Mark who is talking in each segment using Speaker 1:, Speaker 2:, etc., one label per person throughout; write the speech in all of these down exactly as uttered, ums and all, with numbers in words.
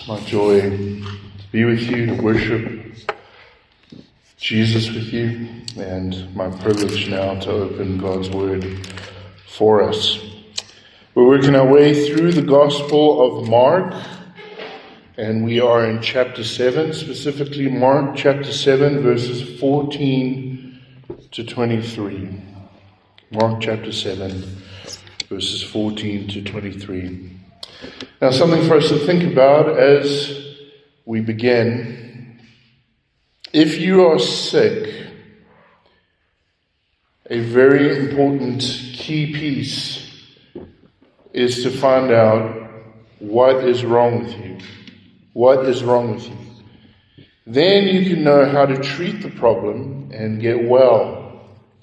Speaker 1: my joy to be with you, to worship Jesus with you, and my privilege now to open God's Word for us. We're working our way through the Gospel of Mark, and we are in chapter seven, specifically Mark chapter seven, verses fourteen to twenty-three. Mark chapter seven, verses fourteen to twenty-three. Now, something for us to think about as we begin. If you are sick, a very important key piece is to find out what is wrong with you. What is wrong with you? Then you can know how to treat the problem and get well.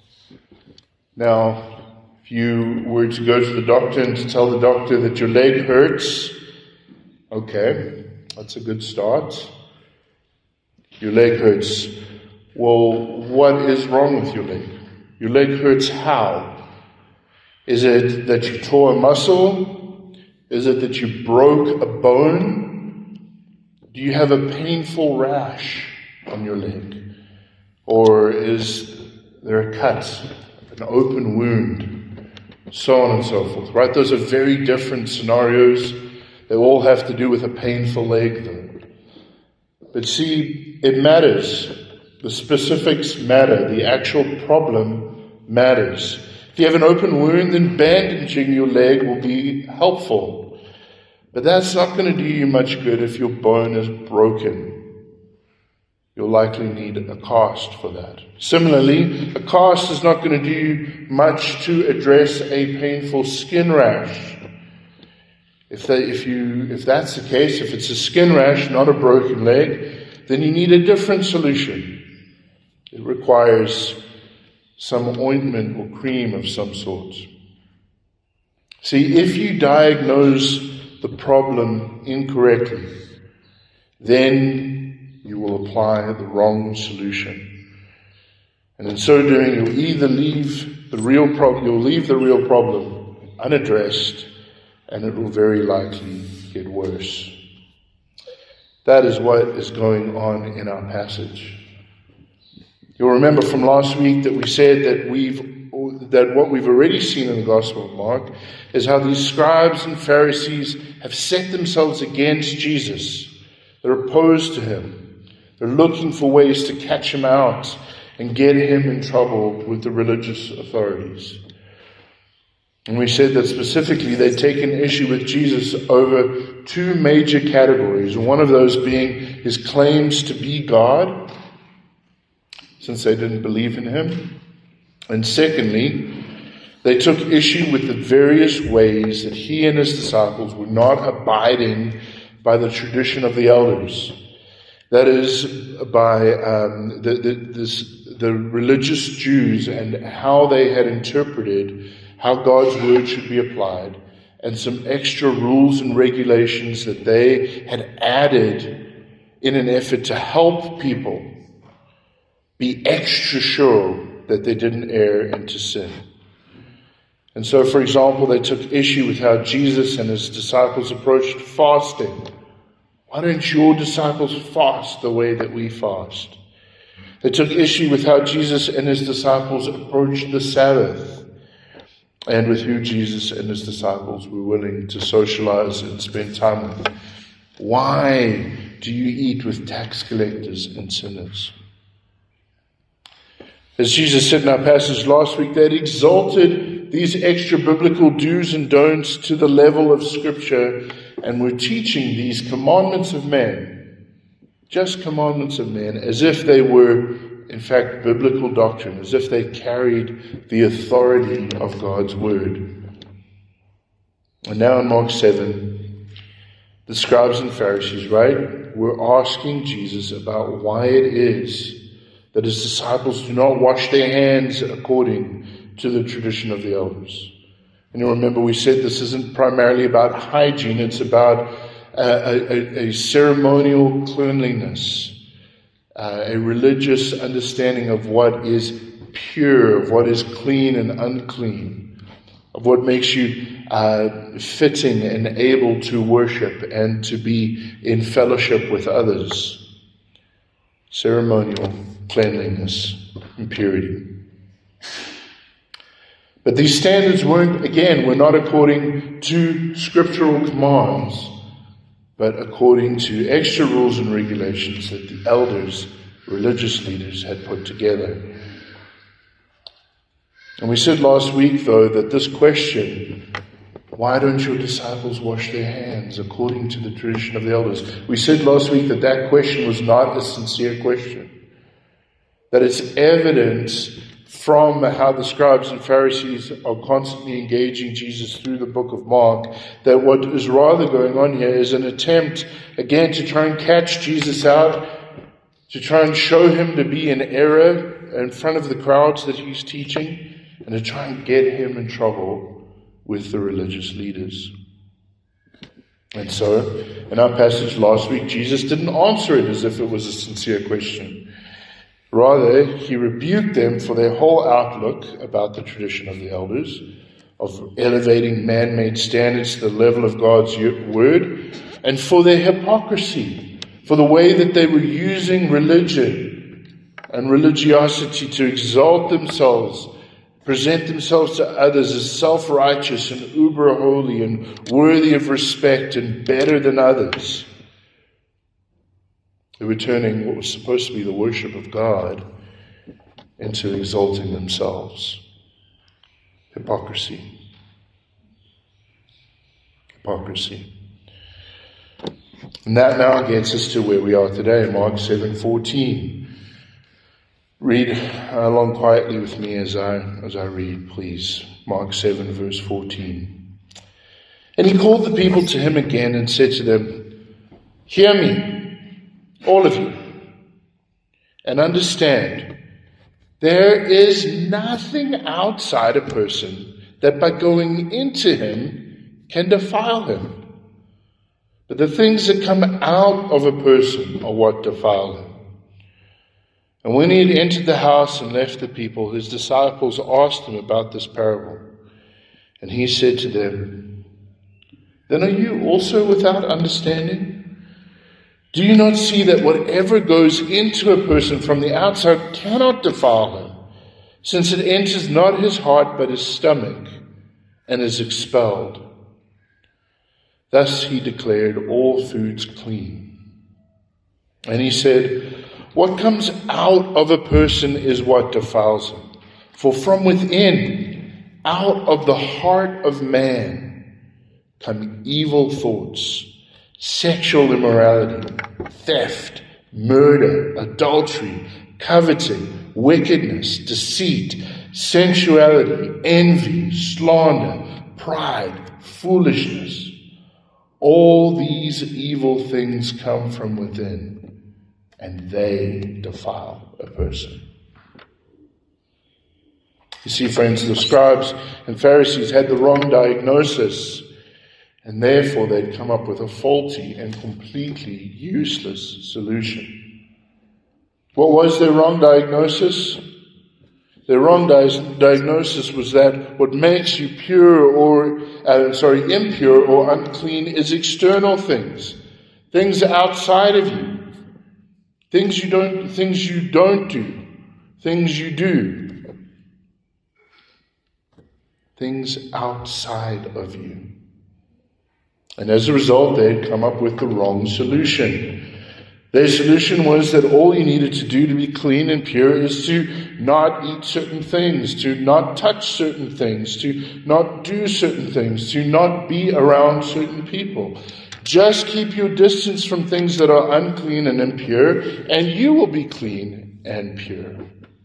Speaker 1: Now, if you were to go to the doctor and to tell the doctor that your leg hurts, okay, that's a good start. Your leg hurts. Well, what is wrong with your leg? Your leg hurts how? Is it that you tore a muscle? Is it that you broke a bone? Do you have a painful rash on your leg? Or is there a cut, an open wound? So on and so forth, right? Those are very different scenarios. They all have to do with a painful leg, though. But see, it matters. The specifics matter. The actual problem matters. If you have an open wound, then bandaging your leg will be helpful. But that's not going to do you much good if your bone is broken. You'll likely need a cast for that. Similarly, a cast is not going to do much to address a painful skin rash. If they, if you, if that's the case, if it's a skin rash, not a broken leg, then you need a different solution. It requires some ointment or cream of some sort. See, if you diagnose the problem incorrectly, then you will apply the wrong solution. And in so doing, you'll either leave the real problem, you'll leave the real problem unaddressed, and it will very likely get worse. That is what is going on in our passage. You'll remember from last week that we said that we've that what we've already seen in the Gospel of Mark is how these scribes and Pharisees have set themselves against Jesus. They're opposed to him. They're looking for ways to catch him out and get him in trouble with the religious authorities. And we said that specifically they'd taken issue with Jesus over two major categories. One of those being his claims to be God, since they didn't believe in him. And secondly, they took issue with the various ways that he and his disciples were not abiding by the tradition of the elders. That is, by um, the, the, this, the religious Jews and how they had interpreted how God's word should be applied, and some extra rules and regulations that they had added in an effort to help people be extra sure that they didn't err into sin. And so, for example, they took issue with how Jesus and his disciples approached fasting. Why don't your disciples fast the way that we fast? They took issue with how Jesus and his disciples approached the Sabbath, and with who Jesus and his disciples were willing to socialize and spend time with. Why do you eat with tax collectors and sinners? As Jesus said in our passage last week, they had exalted these extra biblical do's and don'ts to the level of Scripture, and were teaching these commandments of men, just commandments of men, as if they were, in fact, biblical doctrine, as if they carried the authority of God's word. And now in Mark seven, the scribes and Pharisees, right, were asking Jesus about why it is that his disciples do not wash their hands according to the tradition of the elders. And you remember we said this isn't primarily about hygiene, it's about a, a, a ceremonial cleanliness, uh, a religious understanding of what is pure, of what is clean and unclean, of what makes you uh, fitting and able to worship and to be in fellowship with others. Ceremonial cleanliness and purity. But these standards weren't, again, were not according to scriptural commands, but according to extra rules and regulations that the elders, religious leaders, had put together. And we said last week, though, that this question, why don't your disciples wash their hands according to the tradition of the elders? We said last week that that question was not a sincere question. That it's evident from how the scribes and Pharisees are constantly engaging Jesus through the book of Mark, that what is rather going on here is an attempt, again, to try and catch Jesus out, to try and show him to be in error in front of the crowds that he's teaching, and to try and get him in trouble with the religious leaders. And so, in our passage last week, Jesus didn't answer it as if it was a sincere question. Rather, he rebuked them for their whole outlook about the tradition of the elders, of elevating man-made standards to the level of God's word, and for their hypocrisy, for the way that they were using religion and religiosity to exalt themselves, present themselves to others as self-righteous and uber-holy and worthy of respect and better than others. They were turning what was supposed to be the worship of God into exalting themselves. Hypocrisy. Hypocrisy. And that now gets us to where we are today, Mark seven fourteen. Read along quietly with me as I as I read, please. Mark seven, verse fourteen. And he called the people to him again and said to them, "Hear me, all of you, and understand, there is nothing outside a person that by going into him can defile him. But the things that come out of a person are what defile him." And when he had entered the house and left the people, his disciples asked him about this parable. And he said to them, "Then are you also without understanding? Do you not see that whatever goes into a person from the outside cannot defile him, since it enters not his heart but his stomach and is expelled?" Thus he declared all foods clean. And he said, "What comes out of a person is what defiles him. For from within, out of the heart of man, come evil thoughts, sexual immorality, theft, murder, adultery, coveting, wickedness, deceit, sensuality, envy, slander, pride, foolishness. All these evil things come from within, and they defile a person." You see, friends, the scribes and Pharisees had the wrong diagnosis, and therefore they'd come up with a faulty and completely useless solution. What was their wrong diagnosis? Their wrong di- diagnosis was that what makes you pure or, uh, sorry, impure or unclean is external things. Things outside of you. Things you don't, things you don't do. Things you do. Things outside of you. And as a result, they had come up with the wrong solution. Their solution was that all you needed to do to be clean and pure is to not eat certain things, to not touch certain things, to not do certain things, to not be around certain people. Just keep your distance from things that are unclean and impure, and you will be clean and pure.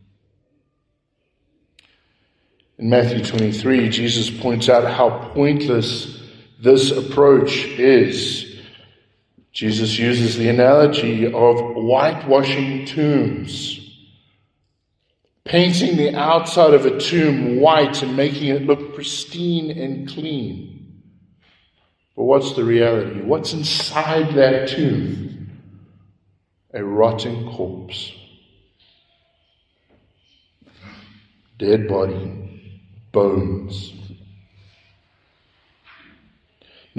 Speaker 1: In Matthew twenty-three, Jesus points out how pointless this approach is. Jesus uses the analogy of whitewashing tombs, painting the outside of a tomb white and making it look pristine and clean. But what's the reality? What's inside that tomb? A rotting corpse. Dead body, bones.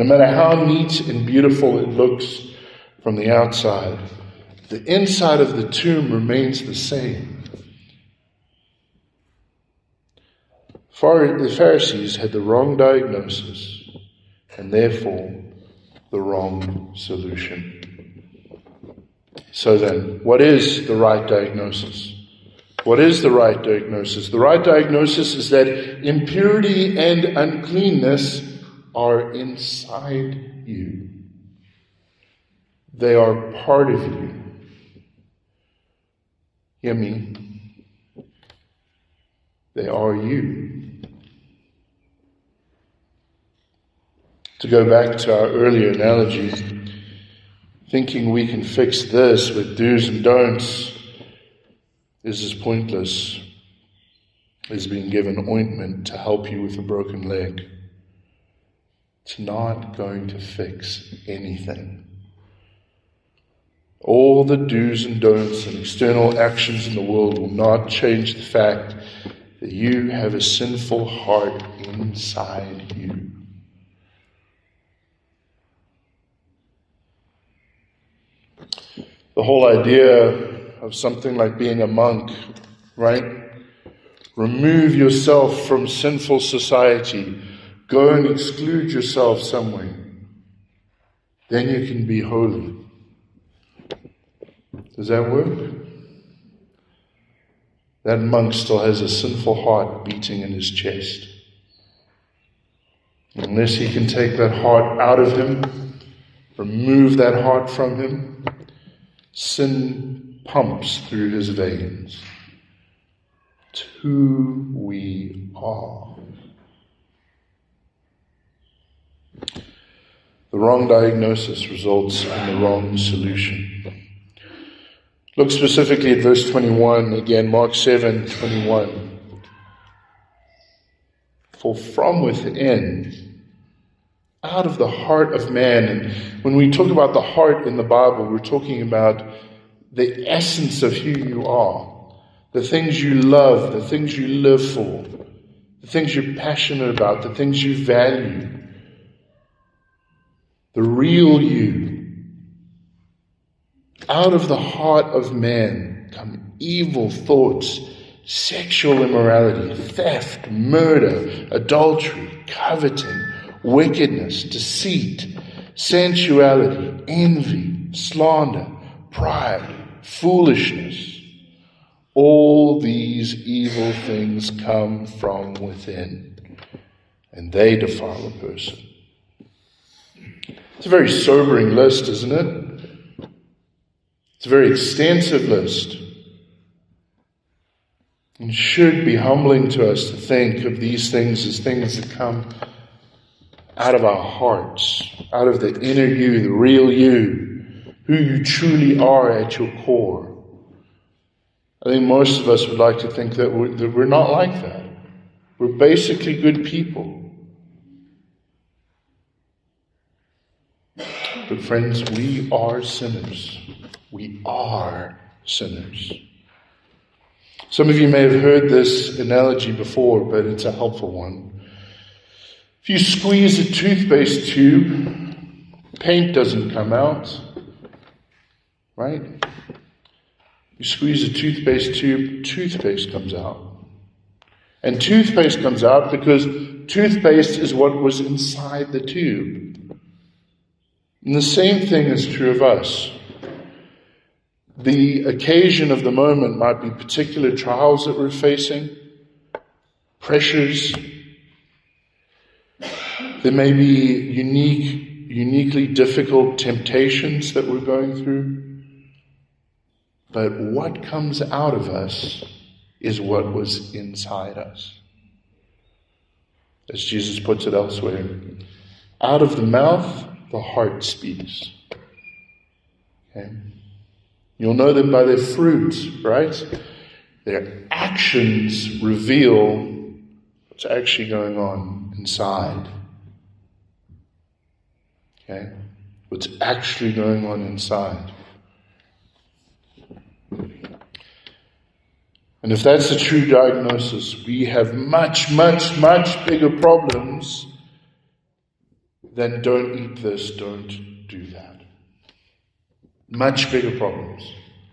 Speaker 1: No matter how neat and beautiful it looks from the outside, the inside of the tomb remains the same. The Pharisees had the wrong diagnosis and therefore the wrong solution. So then, what is the right diagnosis? What is the right diagnosis? The right diagnosis is that impurity and uncleanness are inside you. They are part of you. Hear me. They are you. To go back to our earlier analogy, thinking we can fix this with do's and don'ts is as pointless as being given ointment to help you with a broken leg. It's not going to fix anything. All the do's and don'ts and external actions in the world will not change the fact that you have a sinful heart inside you. The whole idea of something like being a monk, right? Remove yourself from sinful society. Go and exclude yourself somewhere. Then you can be holy. Does that work? That monk still has a sinful heart beating in his chest. Unless he can take that heart out of him, remove that heart from him, sin pumps through his veins. It's who we are. The wrong diagnosis results in the wrong solution. Look specifically at verse twenty-one, again, Mark seven twenty-one. For from within, out of the heart of man, and when we talk about the heart in the Bible, we're talking about the essence of who you are, the things you love, the things you live for, the things you're passionate about, the things you value, the real you. Out of the heart of man come evil thoughts, sexual immorality, theft, murder, adultery, coveting, wickedness, deceit, sensuality, envy, slander, pride, foolishness. All these evil things come from within, and they defile a person. It's a very sobering list, isn't it? It's a very extensive list. It should be humbling to us to think of these things as things that come out of our hearts, out of the inner you, the real you, who you truly are at your core. I think most of us would like to think that we're, that we're not like that. We're basically good people. But friends, we are sinners. We are sinners. Some of you may have heard this analogy before, but it's a helpful one. If you squeeze a toothpaste tube, paint doesn't come out, right? You squeeze a toothpaste tube, toothpaste comes out. And toothpaste comes out because toothpaste is what was inside the tube. And the same thing is true of us. The occasion of the moment might be particular trials that we're facing, pressures. There may be unique, uniquely difficult temptations that we're going through. But what comes out of us is what was inside us. As Jesus puts it elsewhere, out of the mouth, the heart speaks. Okay? You'll know them by their fruit, right? Their actions reveal what's actually going on inside. Okay? What's actually going on inside. And if that's the true diagnosis, we have much, much, much bigger problems than don't eat this, don't do that. Much bigger problems.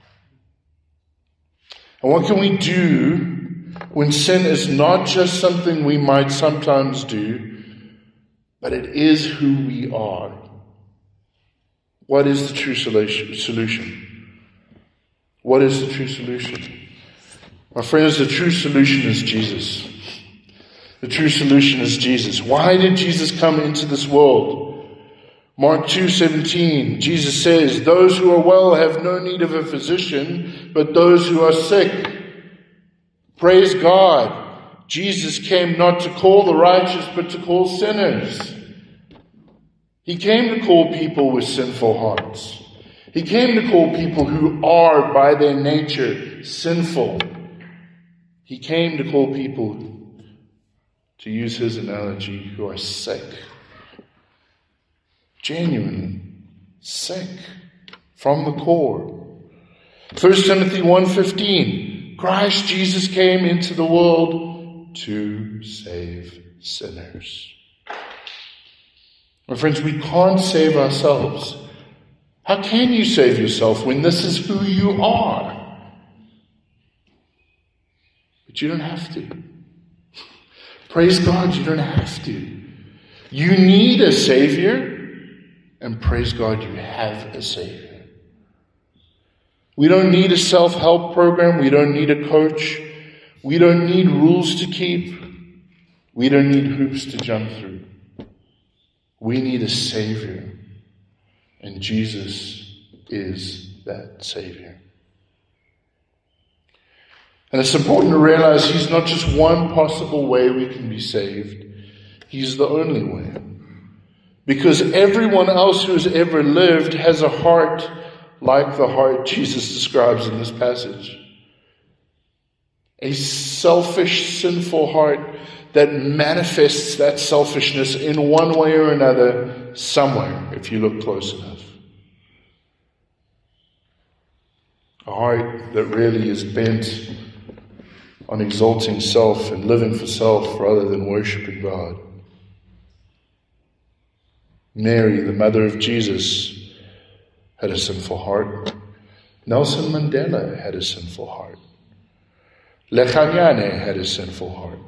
Speaker 1: And what can we do when sin is not just something we might sometimes do, but it is who we are? What is the true solution? What is the true solution? My friends, the true solution is Jesus. The true solution is Jesus. Why did Jesus come into this world? Mark two seventeen, Jesus says, "Those who are well have no need of a physician, but those who are sick." Praise God. Jesus came not to call the righteous, but to call sinners. He came to call people with sinful hearts. He came to call people who are, by their nature, sinful. He came to call people, to use his analogy, who are sick. Genuinely sick from the core. First Timothy one fifteen, Christ Jesus came into the world to save sinners. My friends, we can't save ourselves. How can you save yourself when this is who you are? But you don't have to. Praise God, you don't have to. You need a Savior, and praise God, you have a Savior. We don't need a self-help program. We don't need a coach. We don't need rules to keep. We don't need hoops to jump through. We need a Savior, and Jesus is that Savior. And it's important to realize He's not just one possible way we can be saved. He's the only way. Because everyone else who has ever lived has a heart like the heart Jesus describes in this passage. A selfish, sinful heart that manifests that selfishness in one way or another somewhere, if you look close enough. A heart that really is bent on exalting self and living for self rather than worshiping God. Mary, the mother of Jesus, had a sinful heart. Nelson Mandela had a sinful heart. Lekanyane had a sinful heart.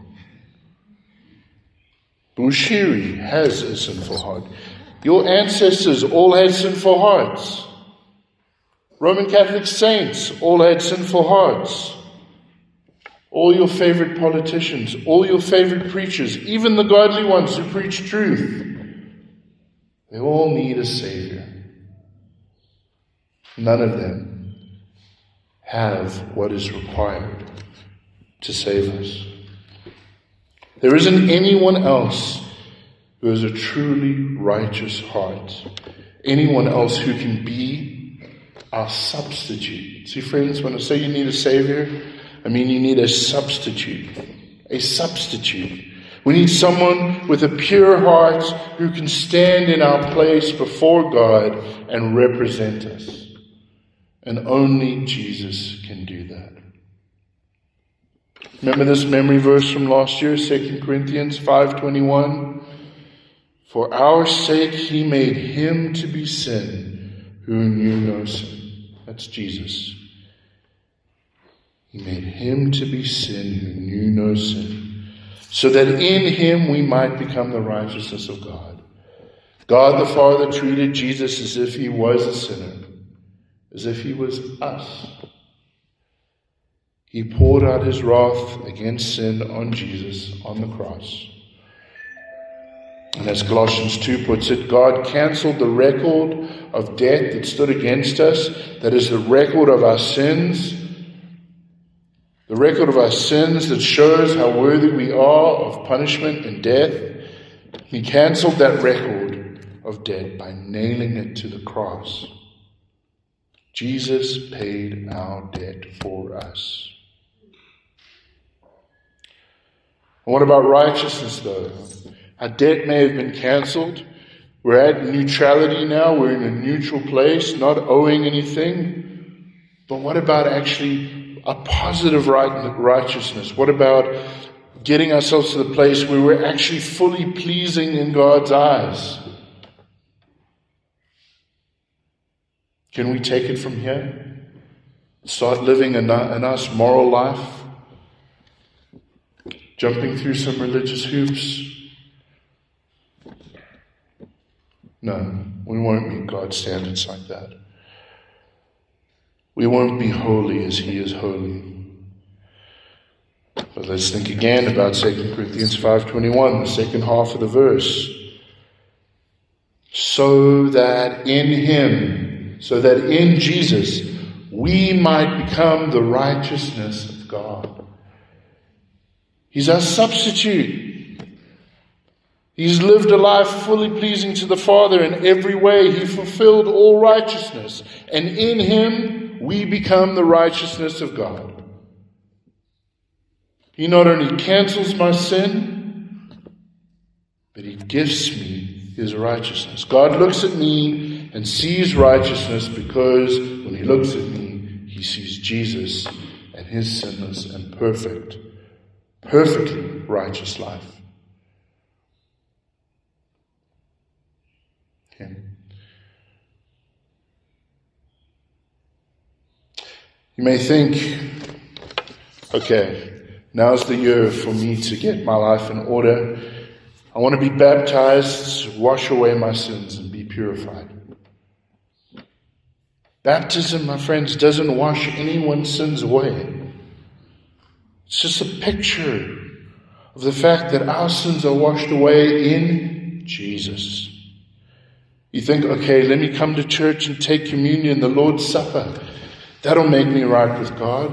Speaker 1: Bushiri has a sinful heart. Your ancestors all had sinful hearts. Roman Catholic saints all had sinful hearts. All your favorite politicians, all your favorite preachers, even the godly ones who preach truth, they all need a Savior. None of them have what is required to save us. There isn't anyone else who has a truly righteous heart. Anyone else who can be our substitute. See, friends, when I say you need a Savior, I mean you need a substitute. A substitute. We need someone with a pure heart who can stand in our place before God and represent us. And only Jesus can do that. Remember this memory verse from last year, Second Corinthians five twenty-one? For our sake he made him to be sin who knew no sin. That's Jesus. He made him to be sin who knew no sin, so that in him we might become the righteousness of God. God the Father treated Jesus as if he was a sinner, as if he was us. He poured out his wrath against sin on Jesus on the cross. And as Colossians two puts it, God cancelled the record of debt that stood against us, that is the record of our sins, the record of our sins that shows how worthy we are of punishment and death. He cancelled that record of debt by nailing it to the cross. Jesus paid our debt for us. And what about righteousness, though? Our debt may have been cancelled. We're at neutrality now. We're in a neutral place, not owing anything. But what about actually a positive right, righteousness? What about getting ourselves to the place where we're actually fully pleasing in God's eyes? Can we take it from here? Start living a, a nice moral life? Jumping through some religious hoops? No, we won't meet God's standards like that. We won't be holy as He is holy. But let's think again about Second Corinthians five twenty-one, the second half of the verse. So that in Him, so that in Jesus, we might become the righteousness of God. He's our substitute. He's lived a life fully pleasing to the Father in every way. He fulfilled all righteousness. And in Him, we become the righteousness of God. He not only cancels my sin, but He gives me His righteousness. God looks at me and sees righteousness because when He looks at me, He sees Jesus and His sinless and perfect, perfectly righteous life. Okay. You may think, okay, now's the year for me to get my life in order. I want to be baptized, wash away my sins, and be purified. Baptism, my friends, doesn't wash anyone's sins away. It's just a picture of the fact that our sins are washed away in Jesus. You think, okay, let me come to church and take communion, the Lord's Supper. That'll make me right with God.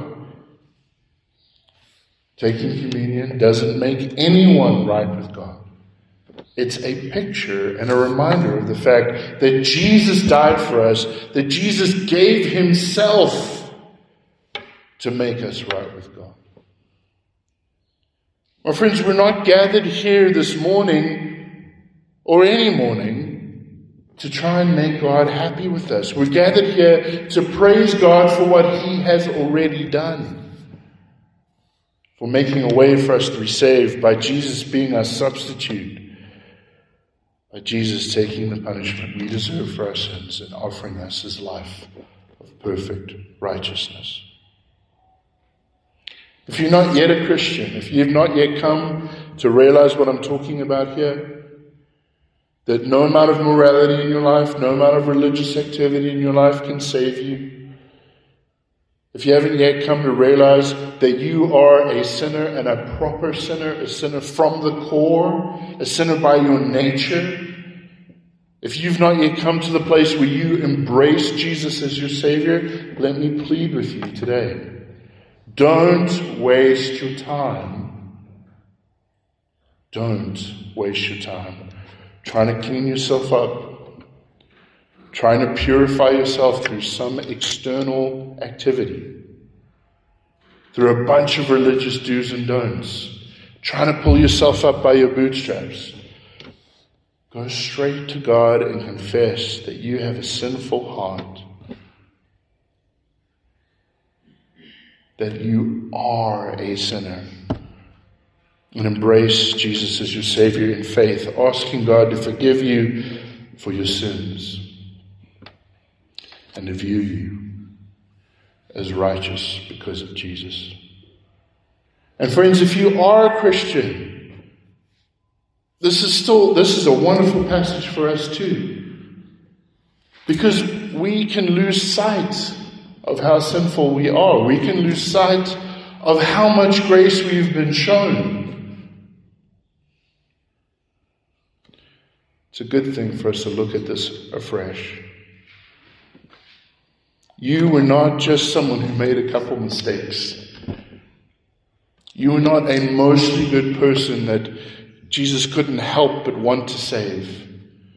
Speaker 1: Taking communion doesn't make anyone right with God. It's a picture and a reminder of the fact that Jesus died for us, that Jesus gave Himself to make us right with God. My friends, we're not gathered here this morning or any morning to try and make God happy with us. We're gathered here to praise God for what He has already done. For making a way for us to be saved by Jesus being our substitute. By Jesus taking the punishment we deserve for our sins and offering us His life of perfect righteousness. If you're not yet a Christian, if you've not yet come to realize what I'm talking about here, that no amount of morality in your life, no amount of religious activity in your life can save you. If you haven't yet come to realize that you are a sinner and a proper sinner, a sinner from the core, a sinner by your nature, if you've not yet come to the place where you embrace Jesus as your Savior, let me plead with you today. Don't waste your time. Don't waste your time trying to clean yourself up, trying to purify yourself through some external activity, through a bunch of religious do's and don'ts, trying to pull yourself up by your bootstraps. Go straight to God and confess that you have a sinful heart, that you are a sinner, and embrace Jesus as your Savior in faith, asking God to forgive you for your sins and to view you as righteous because of Jesus. And friends, if you are a Christian, this is still, this is a wonderful passage for us too, because we can lose sight of how sinful we are. We can lose sight of how much grace we've been shown. It's a good thing for us to look at this afresh. You were not just someone who made a couple mistakes. You were not a mostly good person that Jesus couldn't help but want to save.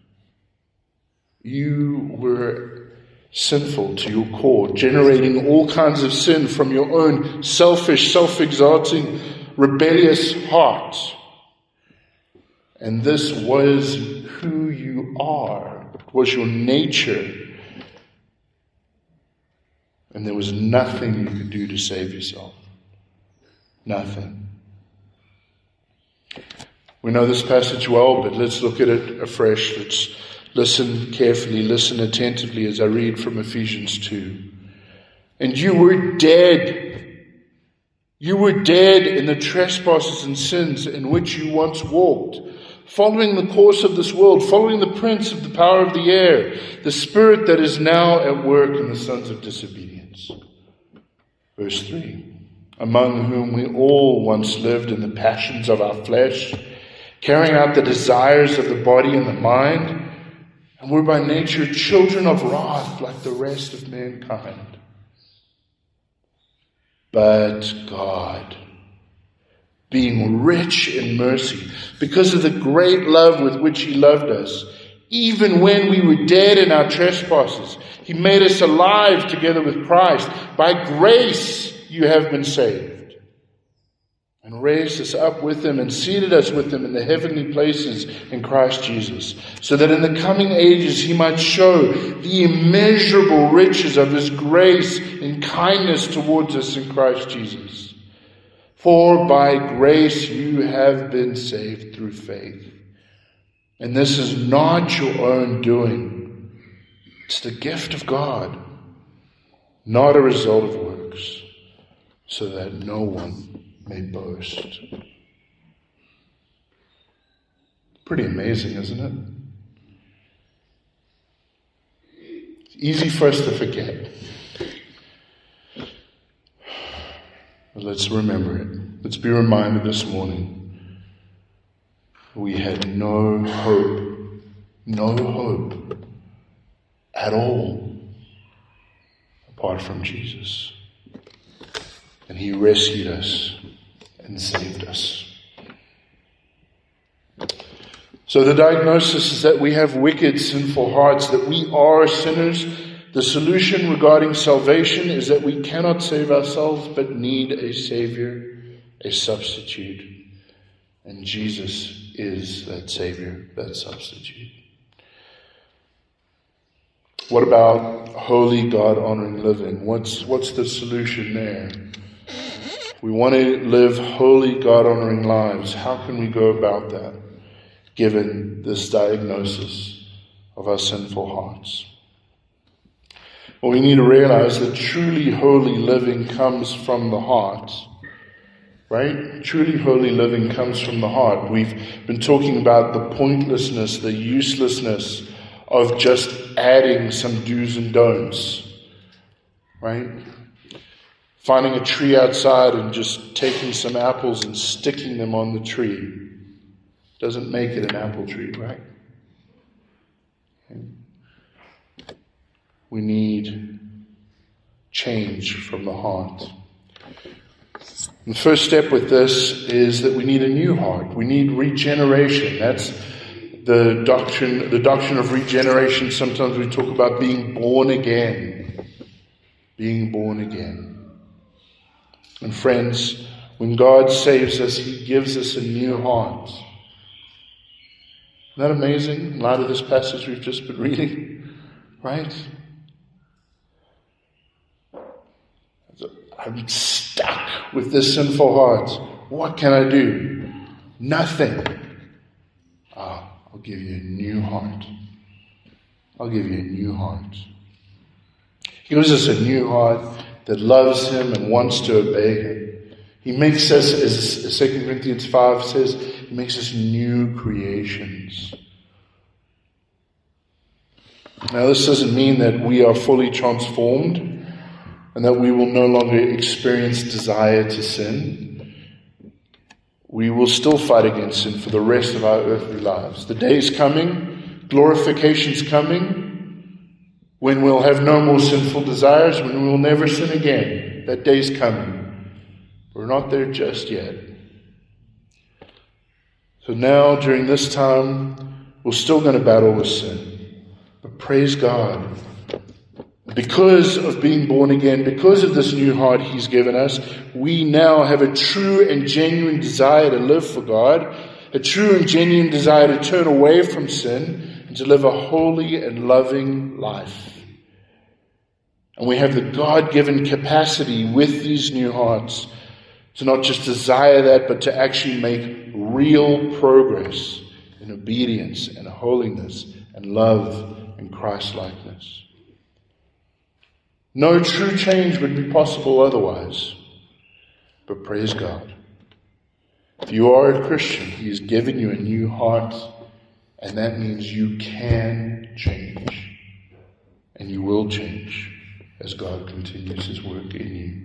Speaker 1: You were sinful to your core, generating all kinds of sin from your own selfish, self-exalting, rebellious heart. And this was who you are. It was your nature. And there was nothing you could do to save yourself. Nothing. We know this passage well, but let's look at it afresh. Let's Listen carefully, listen attentively as I read from Ephesians two. And you were dead. You were dead in the trespasses and sins in which you once walked, following the course of this world, following the prince of the power of the air, the spirit that is now at work in the sons of disobedience. Verse three. Among whom we all once lived in the passions of our flesh, carrying out the desires of the body and the mind, and were by nature children of wrath like the rest of mankind. But God, being rich in mercy, because of the great love with which He loved us, even when we were dead in our trespasses, He made us alive together with Christ. By grace you have been saved, and raised us up with Him and seated us with Him in the heavenly places in Christ Jesus, so that in the coming ages He might show the immeasurable riches of His grace and kindness towards us in Christ Jesus. For by grace you have been saved through faith. And this is not your own doing. It's the gift of God, not a result of works, so that no one may boast. Pretty amazing, isn't it? It's easy for us to forget. But let's remember it. Let's be reminded this morning. We had no hope, no hope at all apart from Jesus. And He rescued us and saved us. So the diagnosis is that we have wicked, sinful hearts, that we are sinners. The solution regarding salvation is that we cannot save ourselves, but need a Savior, a substitute. And Jesus is that Savior, that substitute. What about holy, God-honoring living? What's, what's the solution there? We want to live holy, God-honoring lives. How can we go about that, given this diagnosis of our sinful hearts? Well, we need to realize that truly holy living comes from the heart. Right? Truly holy living comes from the heart. We've been talking about the pointlessness, the uselessness of just adding some do's and don'ts. Right? Finding a tree outside and just taking some apples and sticking them on the tree doesn't make it an apple tree, right? We need change from the heart. The first step with this is that we need a new heart. We need regeneration. That's the doctrine, the doctrine of regeneration. Sometimes we talk about being born again. Being born again. And friends, when God saves us, He gives us a new heart. Isn't that amazing in light of this passage we've just been reading? Right? I'm stuck with this sinful heart. What can I do? Nothing. Ah, I'll give you a new heart. I'll give you a new heart. He gives us a new heart that loves Him and wants to obey Him. He makes us, as Second Corinthians five says, He makes us new creations. Now, this doesn't mean that we are fully transformed and that we will no longer experience desire to sin. We will still fight against sin for the rest of our earthly lives. The day is coming, glorification's coming, when we'll have no more sinful desires, when we will never sin again. That day's coming. We're not there just yet. So now, during this time, we're still going to battle with sin. But praise God. Because of being born again, because of this new heart He's given us, we now have a true and genuine desire to live for God, a true and genuine desire to turn away from sin and to live a holy and loving life. And we have the God-given capacity with these new hearts to not just desire that, but to actually make real progress in obedience and holiness and love and Christ-likeness. No true change would be possible otherwise. But praise God. If you are a Christian, He has given you a new heart, and that means you can change. And you will change as God continues His work in you.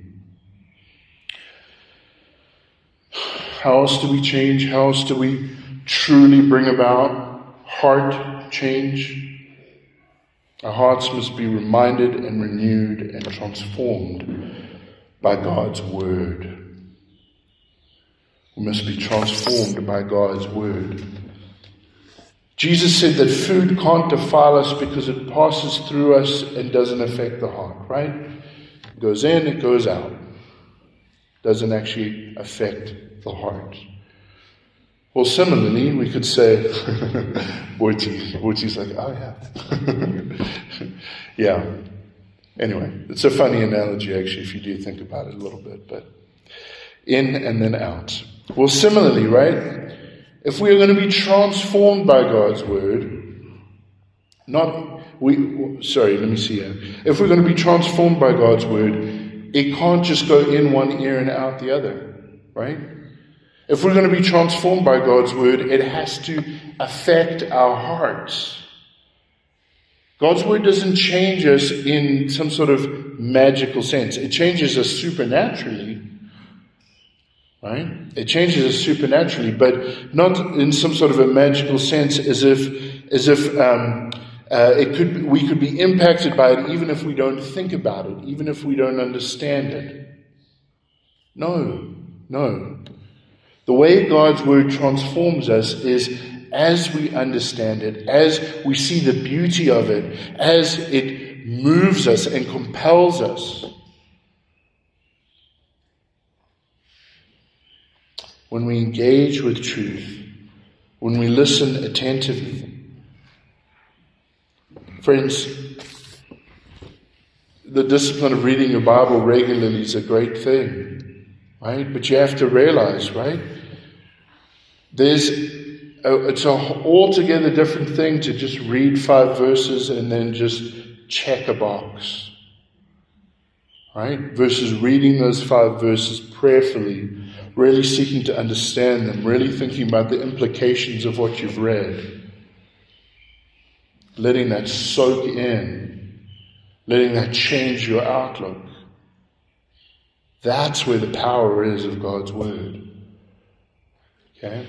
Speaker 1: How else do we change? How else do we truly bring about heart change? Our hearts must be reminded and renewed and transformed by God's Word. We must be transformed by God's Word. Jesus said that food can't defile us because it passes through us and doesn't affect the heart, right? It goes in, it goes out. Doesn't actually affect the heart. Well, similarly, we could say, Borti, Borti's like, oh yeah. Yeah. Anyway, it's a funny analogy, actually, if you do think about it a little bit, but in and then out. Well, similarly, right? If we are going to be transformed by God's Word, not, we, sorry, let me see here. If we're going to be transformed by God's Word, it can't just go in one ear and out the other, right? If we're going to be transformed by God's Word, it has to affect our hearts. God's Word doesn't change us in some sort of magical sense. It changes us supernaturally, right? It changes us supernaturally, but not in some sort of a magical sense, as if, as if um, uh, it could, we could be impacted by it, even if we don't think about it, even if we don't understand it. No, no. The way God's Word transforms us is as we understand it, as we see the beauty of it, as it moves us and compels us. When we engage with truth, when we listen attentively. Friends, the discipline of reading your Bible regularly is a great thing, right? But you have to realize, right? There's a, it's an altogether different thing to just read five verses and then just check a box, right? Versus reading those five verses prayerfully, really seeking to understand them, really thinking about the implications of what you've read, letting that soak in, letting that change your outlook. That's where the power is of God's Word. Okay?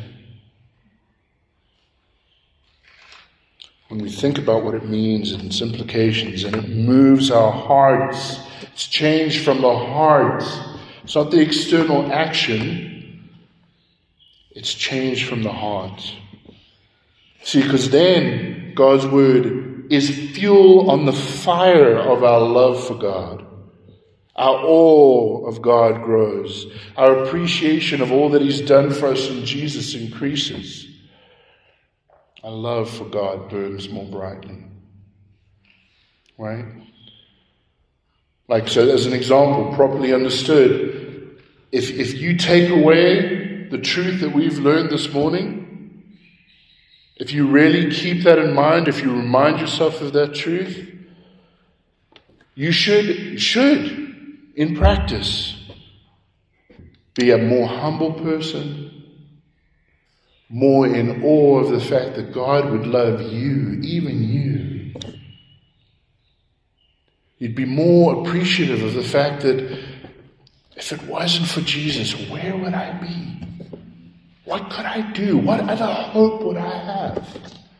Speaker 1: When we think about what it means and its implications, and it moves our hearts, it's changed from the heart. It's not the external action, it's changed from the heart. See, because then God's Word is fuel on the fire of our love for God. Our awe of God grows. Our appreciation of all that He's done for us in Jesus increases. Our love for God burns more brightly. Right? Like, so as an example, properly understood, if, if you take away the truth that we've learned this morning, if you really keep that in mind, if you remind yourself of that truth, you should, should, in practice, be a more humble person, more in awe of the fact that God would love you, even you. You'd be more appreciative of the fact that if it wasn't for Jesus, where would I be? What could I do? What other hope would I have?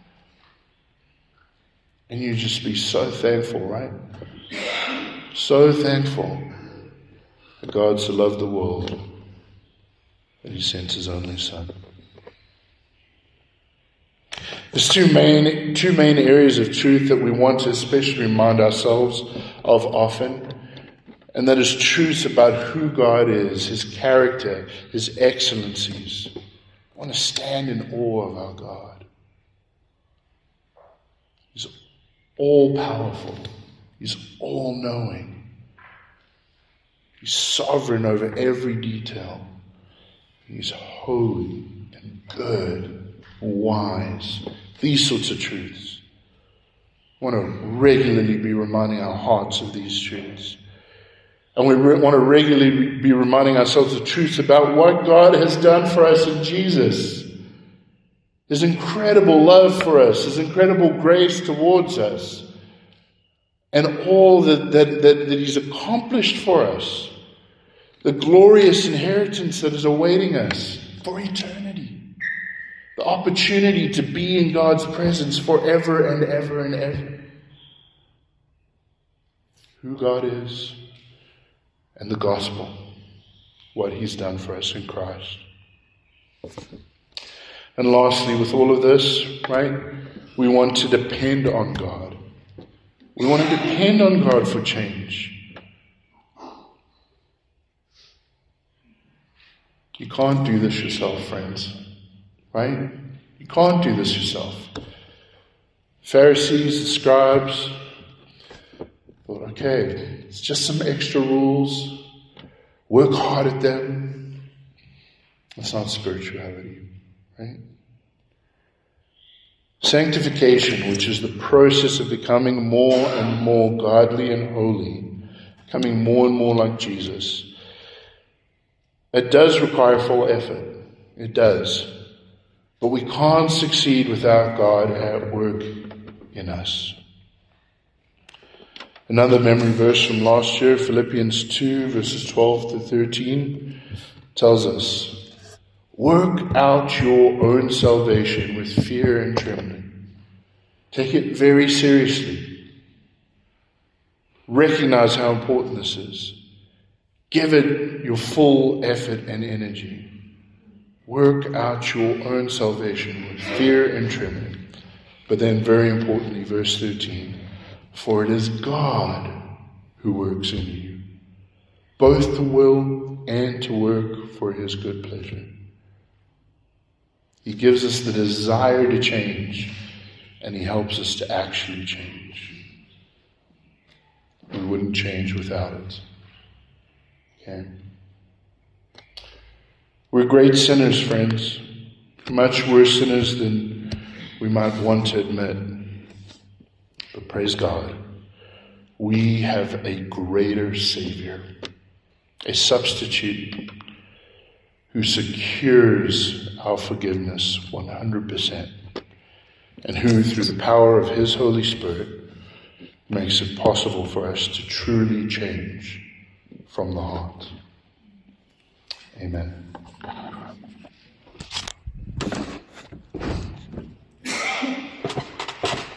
Speaker 1: And you'd just be so thankful, right? So thankful that God so loved the world that He sent His only Son. There's two main, two main areas of truth that we want to especially remind ourselves of often. And that is truth about who God is, His character, His excellencies. I want to stand in awe of our God. He's all-powerful. He's all-knowing. He's sovereign over every detail. He's holy and good, wise. These sorts of truths. We want to regularly be reminding our hearts of these truths. And we re- want to regularly be reminding ourselves the truth about what God has done for us in Jesus. His incredible love for us, His incredible grace towards us, and all that, that, that, that He's accomplished for us. The glorious inheritance that is awaiting us for eternity. The opportunity to be in God's presence forever and ever and ever. Who God is and the gospel. What He's done for us in Christ. And lastly, with all of this, right, we want to depend on God. We want to depend on God for change. You can't do this yourself, friends. Right? You can't do this yourself. Pharisees, the scribes, thought, okay, it's just some extra rules. Work hard at them. That's not spirituality. Right? Sanctification, which is the process of becoming more and more godly and holy, becoming more and more like Jesus, it does require full effort. It does. But we can't succeed without God at work in us. Another memory verse from last year, Philippians two, verses twelve to thirteen, tells us, work out your own salvation with fear and trembling. Take it very seriously. Recognize how important this is. Give it your full effort and energy. Work out your own salvation with fear and trembling. But then, very importantly, verse thirteen, for it is God who works in you, both to will and to work for His good pleasure. He gives us the desire to change, and He helps us to actually change. We wouldn't change without it. Okay? We're great sinners, friends. Much worse sinners than we might want to admit. But praise God, we have a greater Savior, a substitute who secures our forgiveness one hundred percent, and who, through the power of His Holy Spirit, makes it possible for us to truly change from the heart. Amen.